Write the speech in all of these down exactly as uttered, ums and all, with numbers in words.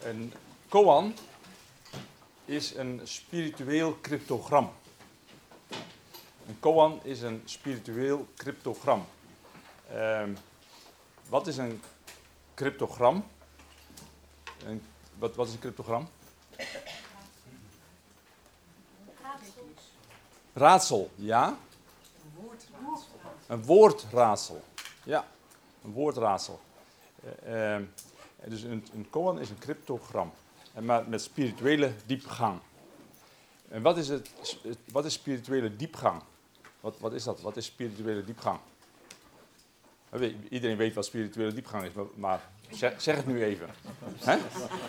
Een koan is een spiritueel cryptogram. Een koan is een spiritueel cryptogram. Uh, wat is een cryptogram? Een, wat, wat is een cryptogram? Raadsel. Raadsel, ja. Een woordraadsel. Een woordraadsel, ja. Een woordraadsel. Uh, uh, dus een, een koan is een cryptogram, maar met spirituele diepgang. En wat is, het, wat is spirituele diepgang? Wat, wat is dat? Wat is spirituele diepgang? Iedereen weet wat spirituele diepgang is, maar, maar zeg, zeg het nu even. Hè?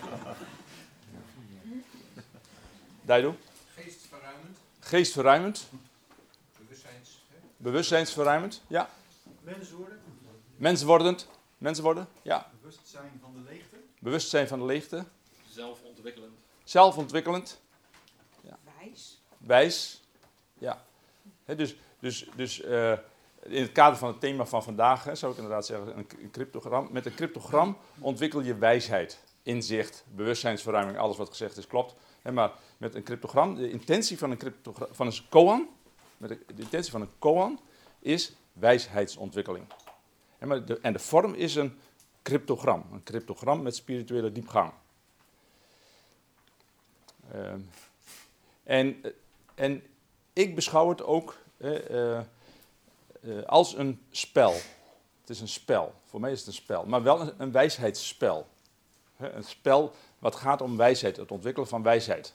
Daido? Geestverruimend. Geestverruimend. Bewustzijns. Hè? Bewustzijnsverruimend, ja. Menswordend. Menswordend. Mensen worden, ja. Bewustzijn van de leegte. Bewustzijn van de leegte. Zelfontwikkelend. Zelfontwikkelend. Ja. Wijs. Wijs. Ja. He, dus dus, dus uh, in het kader van het thema van vandaag, hè, zou ik inderdaad zeggen, een, een cryptogram. Met een cryptogram ontwikkel je wijsheid, inzicht, bewustzijnsverruiming, alles wat gezegd is klopt. He, maar met een cryptogram, de intentie van een, cryptogram, van een koan, met de, de intentie van een koan is wijsheidsontwikkeling. He, maar de, en de vorm is een cryptogram, een cryptogram met spirituele diepgang. Uh, en, en ik beschouw het ook uh, uh, uh, als een spel. Het is een spel. Voor mij is het een spel. Maar wel een, een wijsheidsspel. He, een spel wat gaat om wijsheid. Het ontwikkelen van wijsheid.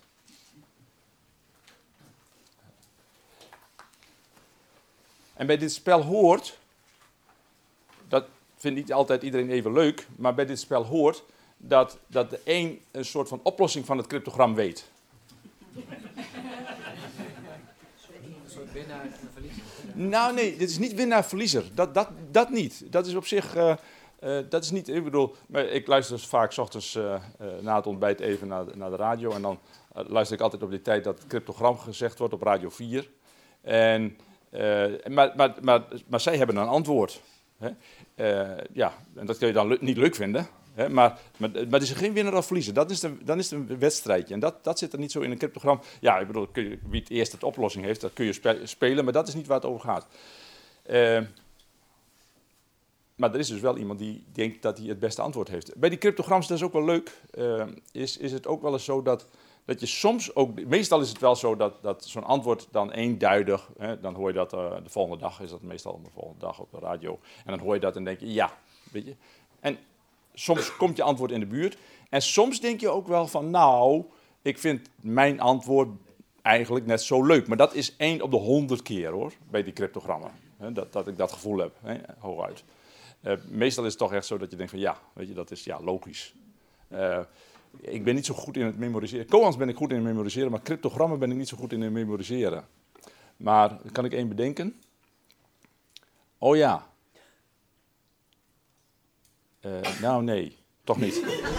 En bij dit spel hoort... Dat vindt niet altijd iedereen even leuk. Maar bij dit spel hoort... Dat, dat de een een soort van oplossing van het cryptogram weet. Winnaar en verliezer. Nou nee, dit is niet winnaar-verliezer. Dat, dat, dat niet. Dat is op zich, uh, uh, dat is niet, ik bedoel, ik luister dus vaak 's ochtends uh, uh, na het ontbijt even naar de, naar de radio. En dan uh, luister ik altijd op die tijd dat het cryptogram gezegd wordt op Radio vier. En, uh, maar, maar, maar, maar zij hebben een antwoord. Hè? Uh, ja, en dat kun je dan le- niet leuk vinden. He, maar, maar, maar het is geen winnaar of verliezer. Dat is de, dan is het een wedstrijdje. En dat, dat zit er niet zo in een cryptogram. Ja, ik bedoel, kun je, wie het eerst de oplossing heeft, dat kun je spe- spelen. Maar dat is niet waar het over gaat. Uh, maar er is dus wel iemand die denkt dat hij het beste antwoord heeft. Bij die cryptograms, dat is ook wel leuk, uh, is, is het ook wel eens zo dat, dat je soms ook... Meestal is het wel zo dat, dat zo'n antwoord dan eenduidig... Hè, dan hoor je dat uh, de volgende dag, is dat meestal de volgende dag op de radio. En dan hoor je dat en denk je, ja, weet je... En, soms komt je antwoord in de buurt. En soms denk je ook wel van, nou, ik vind mijn antwoord eigenlijk net zo leuk. Maar dat is één op de honderd keer, hoor, bij die cryptogrammen. He, dat, dat ik dat gevoel heb, he, hooguit. Uh, meestal is het toch echt zo dat je denkt van, ja, weet je, dat is ja, logisch. Uh, ik ben niet zo goed in het memoriseren. Koans ben ik goed in het memoriseren, maar cryptogrammen ben ik niet zo goed in het memoriseren. Maar, kan ik één bedenken? Oh ja. Uh, nou, nee, toch niet.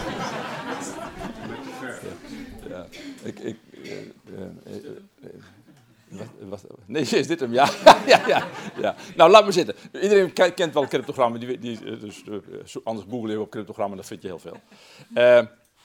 ja, ja, ik, ik, uh, uh, uh, uh, wat, wat, nee, is dit hem? Ja. ja, ja, ja. Nou, laat maar zitten. Iedereen kent wel cryptogrammen. Die, die, dus, uh, anders google je op cryptogrammen, dan vind je heel veel. Uh,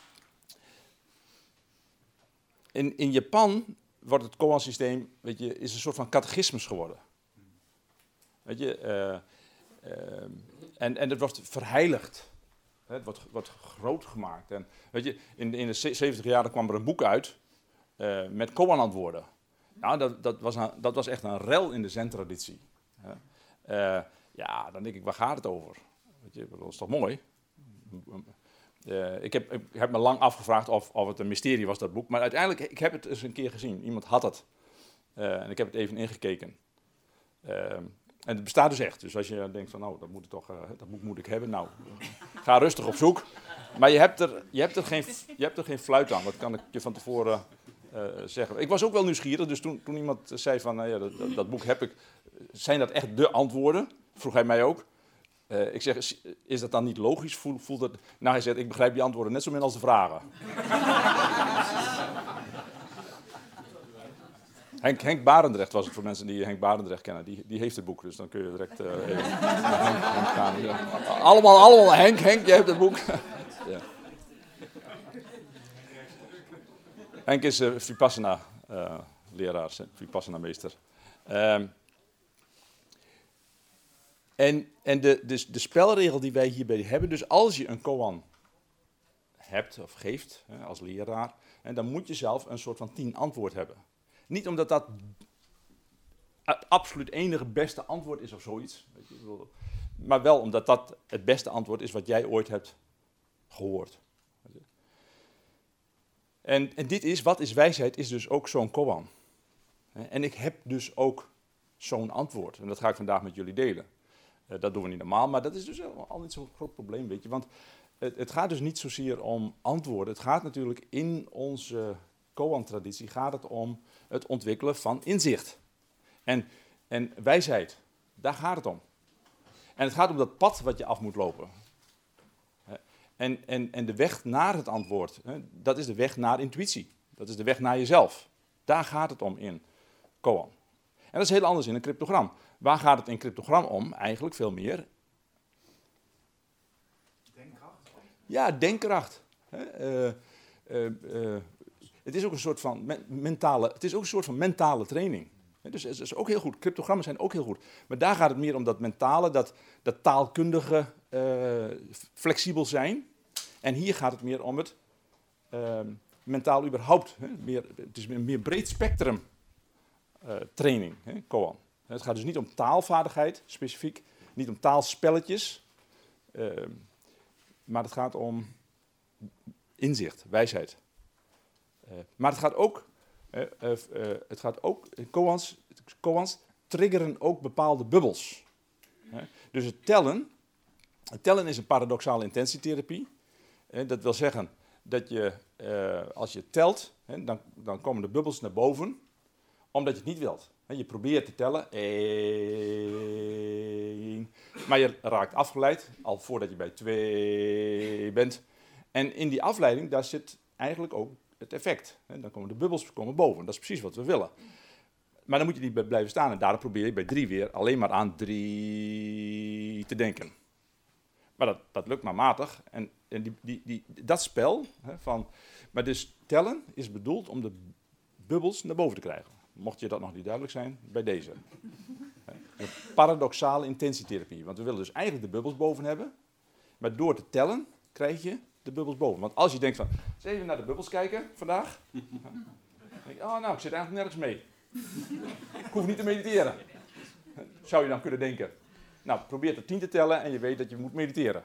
in, in Japan wordt het koan-systeem, weet je, is een soort van catechismus geworden. Weet je, uh, uh, en, en het wordt verheiligd. Het wordt, wordt groot gemaakt. En, weet je, in, in de zeventig jaren kwam er een boek uit uh, met koan-antwoorden. Nou, dat, dat, was een, dat was echt een rel in de zen-traditie. Uh, ja, dan denk ik, waar gaat het over? Weet je, dat is toch mooi? Uh, ik, heb, ik heb me lang afgevraagd of, of het een mysterie was, dat boek. Maar uiteindelijk, ik heb het eens een keer gezien. Iemand had het. Uh, en ik heb het even ingekeken. Uh, En het bestaat dus echt. Dus als je denkt van, nou, dat moet ik toch, uh, dat boek moet ik hebben. Nou, ga rustig op zoek. Maar je hebt er, je hebt er, geen, je hebt er geen fluit aan. Dat kan ik je van tevoren uh, zeggen. Ik was ook wel nieuwsgierig. Dus toen, toen iemand zei van, uh, ja, dat, dat, dat boek heb ik. Zijn dat echt de antwoorden? Vroeg hij mij ook. Uh, ik zeg, is dat dan niet logisch? Voel, voel dat... Nou, hij zegt, ik begrijp die antwoorden net zo min als de vragen. Henk, Henk Barendrecht was het voor mensen die Henk Barendrecht kennen. Die, die heeft het boek, dus dan kun je direct uh, even naar Henk, Henk gaan. Ja. Allemaal, allemaal Henk, Henk, jij hebt het boek. Ja. Henk is uh, Vipassana uh, leraar, Vipassana meester. Um, en en de, dus de spelregel die wij hierbij hebben, dus als je een koan hebt of geeft hè, als leraar, en dan moet je zelf een soort van tien antwoord hebben. Niet omdat dat het absoluut enige beste antwoord is of zoiets, weet je, maar wel omdat dat het beste antwoord is wat jij ooit hebt gehoord. En, en dit is, wat is wijsheid, is dus ook zo'n koan. En ik heb dus ook zo'n antwoord. En dat ga ik vandaag met jullie delen. Uh, dat doen we niet normaal, maar dat is dus al niet zo'n groot probleem, weet je. Want het, het gaat dus niet zozeer om antwoorden. Het gaat natuurlijk in onze koan-traditie gaat het om het ontwikkelen van inzicht. En, en wijsheid, daar gaat het om. En het gaat om dat pad wat je af moet lopen. En, en, en de weg naar het antwoord, hè, dat is de weg naar intuïtie. Dat is de weg naar jezelf. Daar gaat het om in koan. En dat is heel anders in een cryptogram. Waar gaat het in cryptogram om? Eigenlijk veel meer. Denkkracht? Ja, denkkracht. Hè, uh, uh, uh, het is ook een soort van me- mentale, het is ook een soort van mentale training. Dus het is ook heel goed. Cryptogrammen zijn ook heel goed. Maar daar gaat het meer om dat mentale, dat, dat taalkundige, uh, flexibel zijn. En hier gaat het meer om het uh, mentaal überhaupt. Hè? Meer, het is een meer breed spectrum uh, training, hè? koan. Het gaat dus niet om taalvaardigheid, specifiek. Niet om taalspelletjes. Uh, maar het gaat om inzicht, wijsheid. Uh, maar het gaat ook... Uh, uh, uh, het gaat ook, koans, koans triggeren ook bepaalde bubbels. Uh, dus het tellen, het tellen is een paradoxale intentietherapie. Uh, dat wil zeggen dat je, uh, als je telt, uh, dan, dan komen de bubbels naar boven, omdat je het niet wilt. Uh, je probeert te tellen, één, maar je raakt afgeleid, al voordat je bij twee bent. En in die afleiding, daar zit eigenlijk ook het effect. Dan komen de bubbels komen boven. Dat is precies wat we willen. Maar dan moet je niet blijven staan. En daarom probeer je bij drie weer alleen maar aan drie te denken. Maar dat, dat lukt maar matig. En, en die, die, die, dat spel, hè, van, maar dus tellen is bedoeld om de bubbels naar boven te krijgen. Mocht je dat nog niet duidelijk zijn, bij deze. Een paradoxale intentietherapie. Want we willen dus eigenlijk de bubbels boven hebben. Maar door te tellen krijg je de bubbels boven. Want als je denkt van, eens even naar de bubbels kijken vandaag. Dan denk je, oh nou, ik zit eigenlijk nergens mee. Ik hoef niet te mediteren. Zou je dan kunnen denken. Nou, probeer tot tien te tellen en je weet dat je moet mediteren.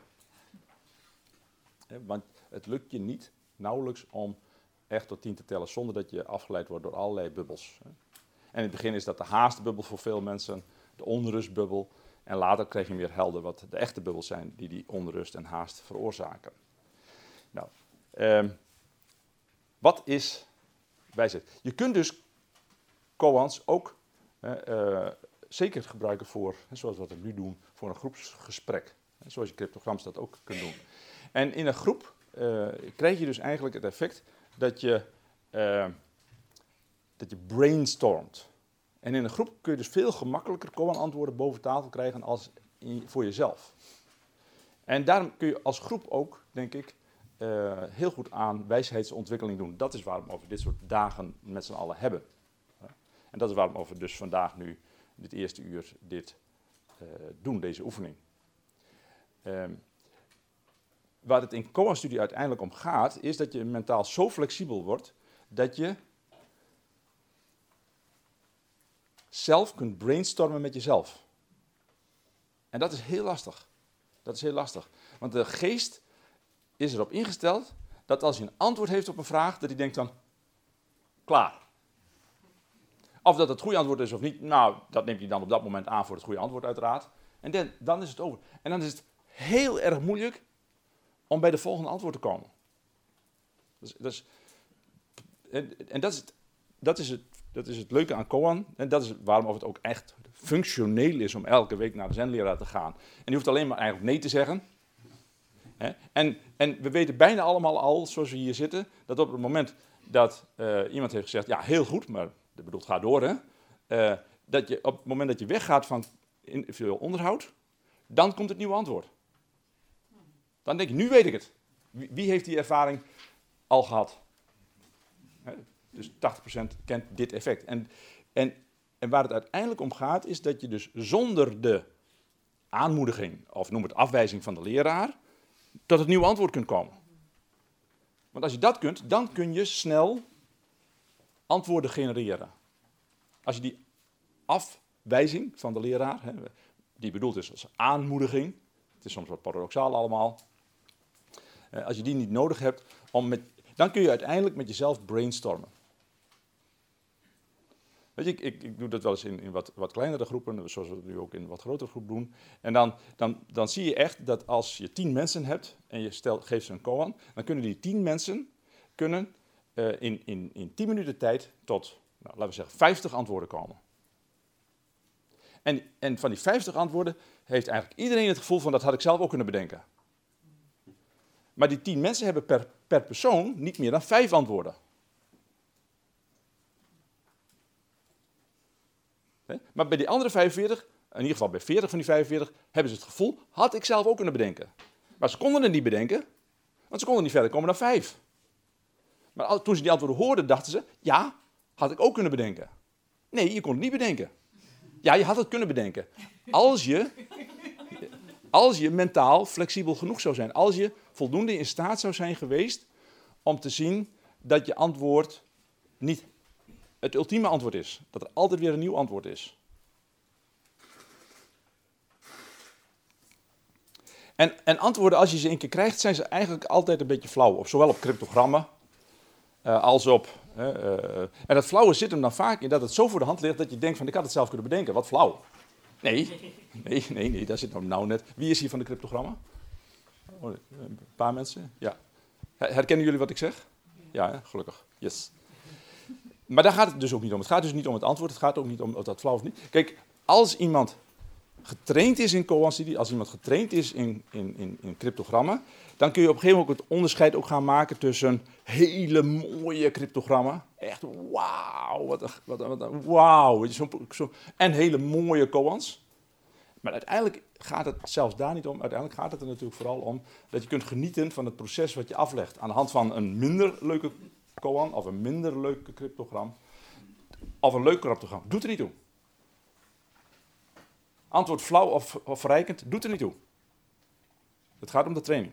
Want het lukt je niet, nauwelijks, om echt tot tien te tellen zonder dat je afgeleid wordt door allerlei bubbels. En in het begin is dat de haastbubbel voor veel mensen, de onrustbubbel. En later krijg je meer helder wat de echte bubbels zijn die die onrust en haast veroorzaken. Nou, um, wat is wijsheid? Je kunt dus koans ook uh, uh, zeker gebruiken voor, hè, zoals wat we nu doen, voor een groepsgesprek. Hè, zoals je cryptograms dat ook kunt doen. En in een groep uh, krijg je dus eigenlijk het effect dat je, uh, dat je brainstormt. En in een groep kun je dus veel gemakkelijker koan-antwoorden boven tafel krijgen als in, voor jezelf. En daarom kun je als groep ook, denk ik, Uh, heel goed aan wijsheidsontwikkeling doen. Dat is waarom we over dit soort dagen met z'n allen hebben. Uh, en dat is waarom we dus vandaag nu, dit eerste uur, dit uh, doen, deze oefening. Um, waar het in koan-studie uiteindelijk om gaat, is dat je mentaal zo flexibel wordt, dat je zelf kunt brainstormen met jezelf. En dat is heel lastig. Dat is heel lastig. Want de geest is erop ingesteld dat als hij een antwoord heeft op een vraag, dat hij denkt dan, klaar. Of dat het goede antwoord is of niet, nou, dat neemt hij dan op dat moment aan voor het goede antwoord uiteraard. En dan, dan is het over. En dan is het heel erg moeilijk om bij de volgende antwoord te komen. Dus, dus, en en dat, is het, dat, is het, dat is het leuke aan koan. En dat is waarom het ook echt functioneel is om elke week naar de zenleraar te gaan. En die hoeft alleen maar eigenlijk nee te zeggen. He? En, en we weten bijna allemaal al, zoals we hier zitten, dat op het moment dat uh, iemand heeft gezegd, ja, heel goed, maar dat bedoelt, ga door, hè. Uh, dat je op het moment dat je weggaat van individueel onderhoud, dan komt het nieuwe antwoord. Dan denk je, nu weet ik het. Wie, wie heeft die ervaring al gehad? He? Dus tachtig procent kent dit effect. En, en, en waar het uiteindelijk om gaat, is dat je dus zonder de aanmoediging, of noem het afwijzing van de leraar, tot het nieuwe antwoord kunt komen. Want als je dat kunt, dan kun je snel antwoorden genereren. Als je die afwijzing van de leraar, hè, die bedoeld is als aanmoediging, het is soms wat paradoxaal allemaal, eh, als je die niet nodig hebt, om met, dan kun je uiteindelijk met jezelf brainstormen. Weet je, ik, ik, ik doe dat wel eens in, in wat, wat kleinere groepen, zoals we het nu ook in een wat grotere groep doen. En dan, dan, dan zie je echt dat als je tien mensen hebt en je stelt, geeft ze een koan, dan kunnen die tien mensen kunnen, uh, in, in, in tien minuten tijd tot, nou, laten we zeggen, vijftig antwoorden komen. En, en van die vijftig antwoorden heeft eigenlijk iedereen het gevoel van dat had ik zelf ook kunnen bedenken. Maar die tien mensen hebben per, per persoon niet meer dan vijf antwoorden. Maar bij die andere vijfenveertig, in ieder geval bij veertig van die vijfenveertig, hebben ze het gevoel, had ik zelf ook kunnen bedenken. Maar ze konden het niet bedenken, want ze konden niet verder komen dan vijf. Maar toen ze die antwoorden hoorden, dachten ze, ja, had ik ook kunnen bedenken. Nee, je kon het niet bedenken. Ja, je had het kunnen bedenken. Als je, als je mentaal flexibel genoeg zou zijn. Als je voldoende in staat zou zijn geweest om te zien dat je antwoord niet het ultieme antwoord is. Dat er altijd weer een nieuw antwoord is. En, en antwoorden, als je ze een keer krijgt, zijn ze eigenlijk altijd een beetje flauw. Of zowel op cryptogrammen uh, als op... Uh, uh, en dat flauwe zit hem dan vaak in dat het zo voor de hand ligt dat je denkt van ik had het zelf kunnen bedenken. Wat flauw. Nee, nee, nee, nee, daar zit nou, nou net. Wie is hier van de cryptogrammen? Oh, een paar mensen? Ja. Herkennen jullie wat ik zeg? Ja, hè? Gelukkig. Yes. Maar daar gaat het dus ook niet om. Het gaat dus niet om het antwoord, het gaat ook niet om of dat flauw of niet. Kijk, als iemand getraind is in koan-studie, als iemand getraind is in, in, in, in cryptogrammen, dan kun je op een gegeven moment het onderscheid ook gaan maken tussen hele mooie cryptogrammen, echt wauw, wat een, wat een, wat een, wauw, weet je, zo, zo, en hele mooie koans. Maar uiteindelijk gaat het zelfs daar niet om. Uiteindelijk gaat het er natuurlijk vooral om dat je kunt genieten van het proces wat je aflegt aan de hand van een minder leuke koan of een minder leuke cryptogram of een leuk cryptogram. Doet er niet toe. Antwoord flauw of, of verrijkend, doet er niet toe. Het gaat om de training.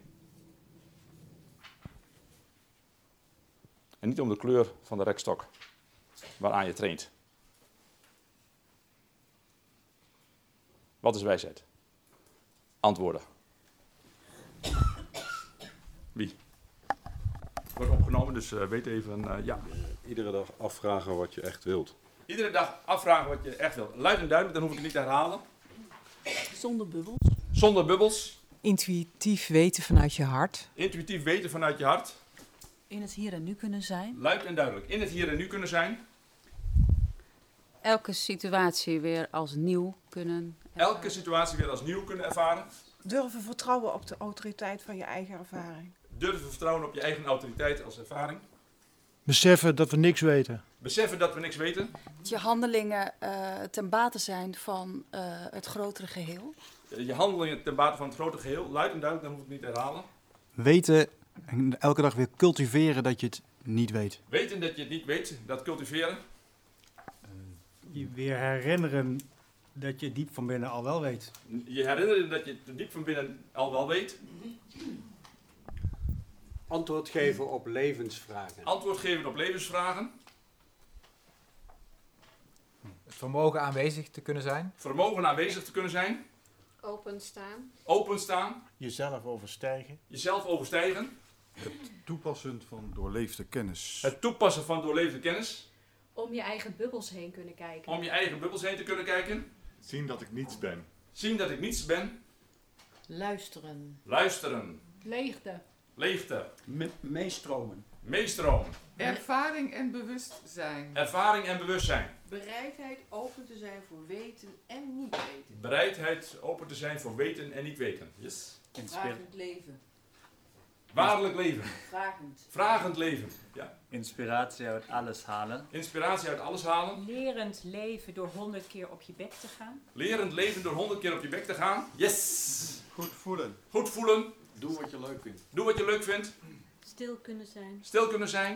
En niet om de kleur van de rekstok waaraan je traint. Wat is wijsheid? Antwoorden. Wie? Wordt opgenomen, dus uh, weet even, uh, ja. Iedere dag afvragen wat je echt wilt. Iedere dag afvragen wat je echt wilt. Luid en duidelijk, dan hoef ik het niet te herhalen. Zonder bubbels. Zonder bubbels. Intuïtief weten vanuit je hart. Intuïtief weten vanuit je hart. In het hier en nu kunnen zijn. Luid en duidelijk. In het hier en nu kunnen zijn. Elke situatie weer als nieuw kunnen ervaren. Elke situatie weer als nieuw kunnen ervaren. Durven vertrouwen op de autoriteit van je eigen ervaring. Durven vertrouwen op je eigen autoriteit als ervaring. Beseffen dat we niks weten. Beseffen dat we niks weten. Dat je handelingen uh, ten bate zijn van uh, het grotere geheel. Je handelingen ten bate van het grote geheel. Luid en duidelijk, dan hoef ik het niet te herhalen. Weten en elke dag weer cultiveren dat je het niet weet. Weten dat je het niet weet, dat cultiveren. Je weer herinneren dat je diep van binnen al wel weet. Je herinneren dat je het diep van binnen al wel weet. Antwoord geven op levensvragen. Antwoord geven op levensvragen. Het vermogen aanwezig te kunnen zijn. Vermogen aanwezig te kunnen zijn. Openstaan. Openstaan. Jezelf overstijgen. Jezelf overstijgen. Het toepassen van doorleefde kennis. Het toepassen van doorleefde kennis. Om je eigen bubbels heen kunnen kijken. Om je eigen bubbels heen te kunnen kijken. Zien dat ik niets ben. Zien dat ik niets ben. Luisteren. Luisteren. Leegte. Leegte. Me- meestromen. Meestromen. Ervaring en bewustzijn. Ervaring en bewustzijn. Bereidheid open te zijn voor weten en niet weten. Bereidheid open te zijn voor weten en niet weten. Yes. Vragend leven. Waarlijk leven. Vragend. Vragend leven. Ja. Inspiratie uit alles halen. Inspiratie uit alles halen. Lerend leven door honderd keer op je bek te gaan. Lerend leven door honderd keer op je bek te gaan. Yes. Goed voelen. Goed voelen. Doe wat je leuk vindt. Doe wat je leuk vindt. Stil kunnen zijn. Stil kunnen zijn.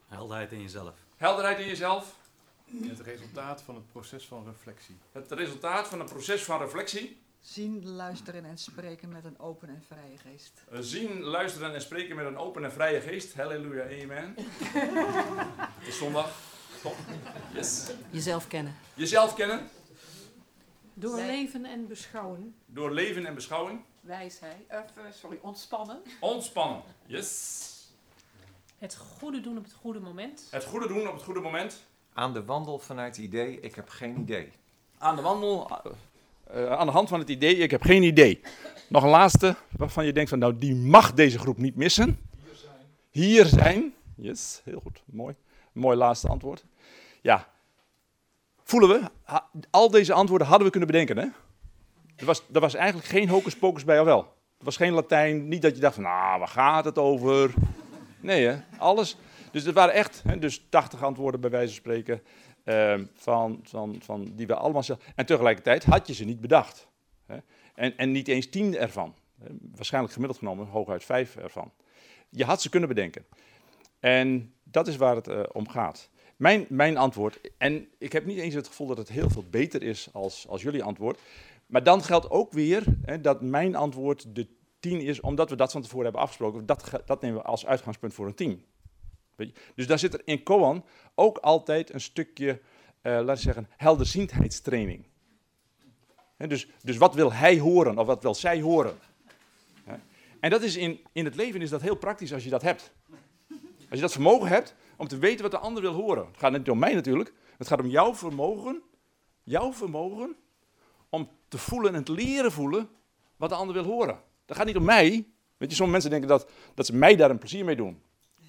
Helderheid in jezelf. Helderheid in jezelf. Het resultaat van het proces van reflectie. Het resultaat van een proces van reflectie. Zien, luisteren en spreken met een open en vrije geest. Zien, luisteren en spreken met een open en vrije geest. Halleluja, amen. Het is zondag. Top. Yes. Jezelf kennen. Jezelf kennen. Doorleven en beschouwen. Door leven en beschouwing. Wijsheid. Of, uh, sorry, ontspannen. Ontspannen. Yes. Het goede doen op het goede moment. Het goede doen op het goede moment. Aan de wandel vanuit het idee, ik heb geen idee. Aan de wandel, uh, aan de hand van het idee, ik heb geen idee. Nog een laatste, waarvan je denkt van, nou, die mag deze groep niet missen. Hier zijn. Hier zijn. Yes, heel goed. Mooi. Mooi laatste antwoord. Ja. Voelen we, ha, al deze antwoorden hadden we kunnen bedenken, hè? Er was, er was eigenlijk geen hocus pocus bij, of wel? Er was geen Latijn, niet dat je dacht van, nou, waar gaat het over? Nee, hè? Alles. Dus het waren echt, hè, dus tachtig antwoorden bij wijze van spreken, uh, van, van, van die we allemaal zelf. En tegelijkertijd had je ze niet bedacht. Hè? En, en niet eens tien ervan. Hè? Waarschijnlijk gemiddeld genomen hooguit vijf ervan. Je had ze kunnen bedenken. En dat is waar het uh, om gaat. Mijn, mijn antwoord, en ik heb niet eens het gevoel dat het heel veel beter is als, als jullie antwoord. Maar dan geldt ook weer, hè, dat mijn antwoord de tien is, omdat we dat van tevoren hebben afgesproken. Dat, dat nemen we als uitgangspunt voor een tien. Dus daar zit er in Koan ook altijd een stukje, uh, laten we zeggen, helderziendheidstraining. He, dus, dus wat wil hij horen of wat wil zij horen? He. En dat is in, in het leven is dat heel praktisch als je dat hebt. Als je dat vermogen hebt om te weten wat de ander wil horen. Het gaat niet om mij natuurlijk, het gaat om jouw vermogen, jouw vermogen om te voelen en te leren voelen wat de ander wil horen. Dat gaat niet om mij. Weet je, sommige mensen denken dat, dat ze mij daar een plezier mee doen.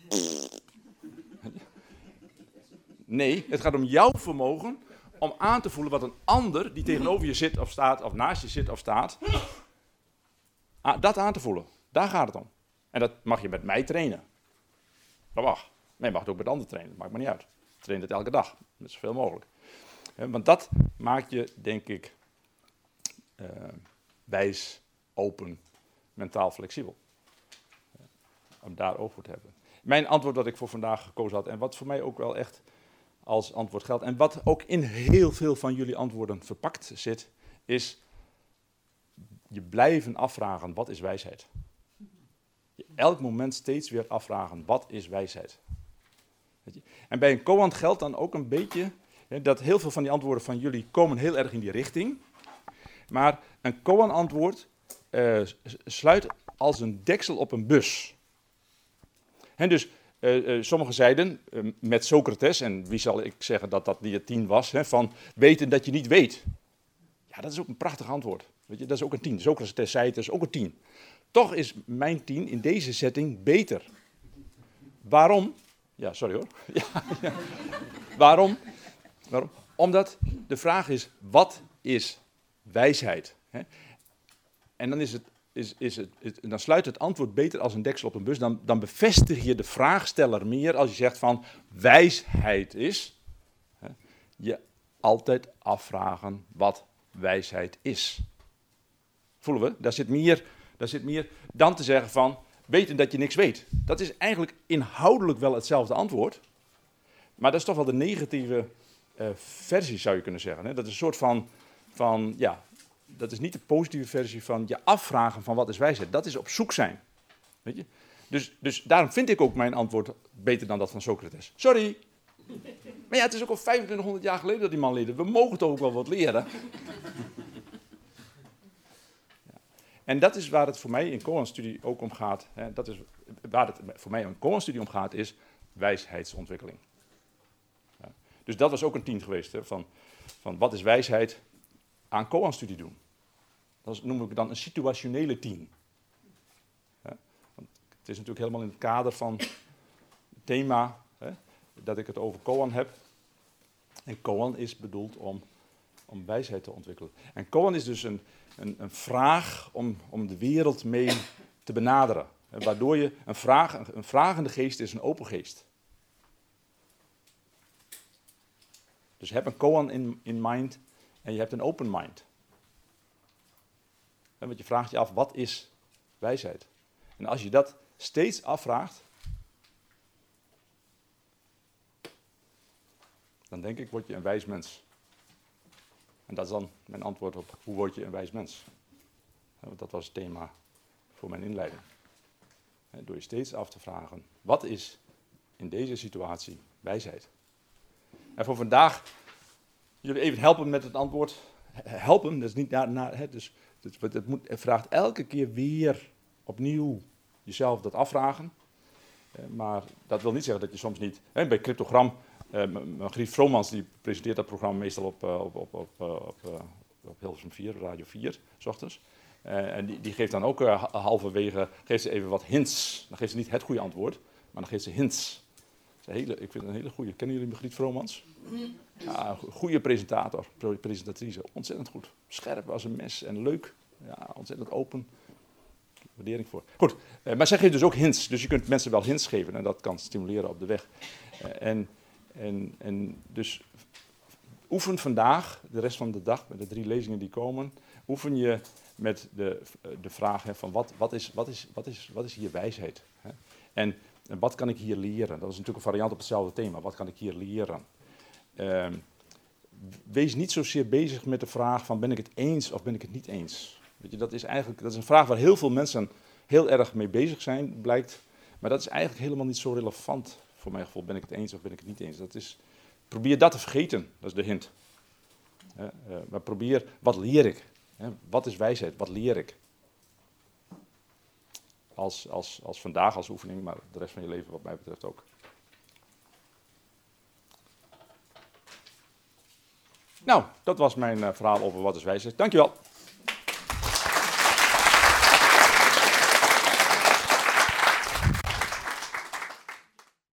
Nee, het gaat om jouw vermogen om aan te voelen wat een ander die tegenover je zit of staat, of naast je zit of staat, dat aan te voelen. Daar gaat het om. En dat mag je met mij trainen. Dat mag. Nee, je mag het ook met anderen trainen. Dat maakt me niet uit. Train het elke dag. Met zoveel mogelijk. Want dat maakt je, denk ik, uh, wijs, open, mentaal flexibel. Om daar oog voor te hebben. Mijn antwoord dat ik voor vandaag gekozen had en wat voor mij ook wel echt als antwoord geldt en wat ook in heel veel van jullie antwoorden verpakt zit, is je blijven afvragen, wat is wijsheid? Je elk moment steeds weer afvragen, wat is wijsheid? Weet je? En bij een koan geldt dan ook een beetje, hè, dat heel veel van die antwoorden van jullie komen heel erg in die richting, maar een koan antwoord uh, sluit als een deksel op een bus. En dus uh, uh, sommigen zeiden, uh, met Socrates, en wie zal ik zeggen dat dat die tien was, hè, van weten dat je niet weet. Ja, dat is ook een prachtig antwoord. Weet je, dat is ook een tien. Socrates zei het, dat is ook een tien. Toch is mijn tien in deze setting beter. Waarom? Ja, sorry hoor. ja, ja. Waarom? Waarom? Omdat de vraag is, wat is wijsheid? Hè? En dan is het Is, is het, het, dan sluit het antwoord beter als een deksel op een bus. Dan, dan bevestig je de vraagsteller meer als je zegt van wijsheid is. Hè, je altijd afvragen wat wijsheid is. Voelen we? Daar zit meer, daar zit meer dan te zeggen van weten dat je niks weet. Dat is eigenlijk inhoudelijk wel hetzelfde antwoord. Maar dat is toch wel de negatieve uh, versie zou je kunnen zeggen. Hè? Dat is een soort van, van ja... Dat is niet de positieve versie van je afvragen van wat is wijsheid. Dat is op zoek zijn. Weet je? Dus, dus daarom vind ik ook mijn antwoord beter dan dat van Socrates. Sorry. Maar ja, het is ook al vijfentwintighonderd jaar geleden dat die man leefde. We mogen toch ook wel wat leren. Ja. En dat is waar het voor mij in Koan-studie ook om gaat. Hè. Dat is waar het voor mij in Koan-studie om gaat, is wijsheidsontwikkeling. Ja. Dus dat was ook een tien geweest. Hè, van, van wat is wijsheid? Aan Koan-studie doen. Dat noem ik dan een situationele tien. Ja, want het is natuurlijk helemaal in het kader van het thema hè, dat ik het over Koan heb. En Koan is bedoeld om, om wijsheid te ontwikkelen. En Koan is dus een, een, een vraag om, om de wereld mee te benaderen. Hè, waardoor je een, vraag, een, een vragende geest is een open geest. Dus heb een Koan in, in mind. En je hebt een open mind. Want je vraagt je af, wat is wijsheid? En als je dat steeds afvraagt, dan denk ik, word je een wijs mens. En dat is dan mijn antwoord op hoe word je een wijs mens. Want dat was het thema voor mijn inleiding. Door je steeds af te vragen, wat is in deze situatie wijsheid? En voor vandaag, jullie even helpen met het antwoord. Helpen, dat is niet na, na, hè, dus het, het, moet, het vraagt elke keer weer opnieuw jezelf dat afvragen. Uh, maar dat wil niet zeggen dat je soms niet, hè, bij Cryptogram, uh, Margriet Vromans die presenteert dat programma meestal op, uh, op, op, op, uh, op, uh, op Hilversum vier, Radio vier, 's ochtends. Uh, en die, die geeft dan ook uh, halverwege, geeft ze even wat hints. Dan geeft ze niet het goede antwoord, maar dan geeft ze hints. Een hele, ik vind het een hele goede. Kennen jullie Margriet Vromans? Ja, goede presentator, presentatrice. Ontzettend goed. Scherp als een mes en leuk. Ja, ontzettend open. Waardering voor. Goed, uh, maar zij geeft dus ook hints. Dus je kunt mensen wel hints geven en dat kan stimuleren op de weg. Uh, en, en, en dus oefen vandaag, de rest van de dag, met de drie lezingen die komen, oefen je met de, de vraag hè, van wat, wat, is, wat, is, wat, is, wat is hier wijsheid? Hè? En, en wat kan ik hier leren? Dat is natuurlijk een variant op hetzelfde thema. Wat kan ik hier leren? Uh, wees niet zozeer bezig met de vraag van ben ik het eens of ben ik het niet eens? Weet je, dat is eigenlijk dat is een vraag waar heel veel mensen heel erg mee bezig zijn, blijkt. Maar dat is eigenlijk helemaal niet zo relevant voor mijn gevoel. Ben ik het eens of ben ik het niet eens? Dat is, probeer dat te vergeten, dat is de hint. Uh, uh, maar probeer, wat leer ik? Uh, wat is wijsheid? Wat leer ik? Als, als, als vandaag als oefening, maar de rest van je leven wat mij betreft ook. Nou, dat was mijn uh, verhaal over wat is wijsheid. Dankjewel.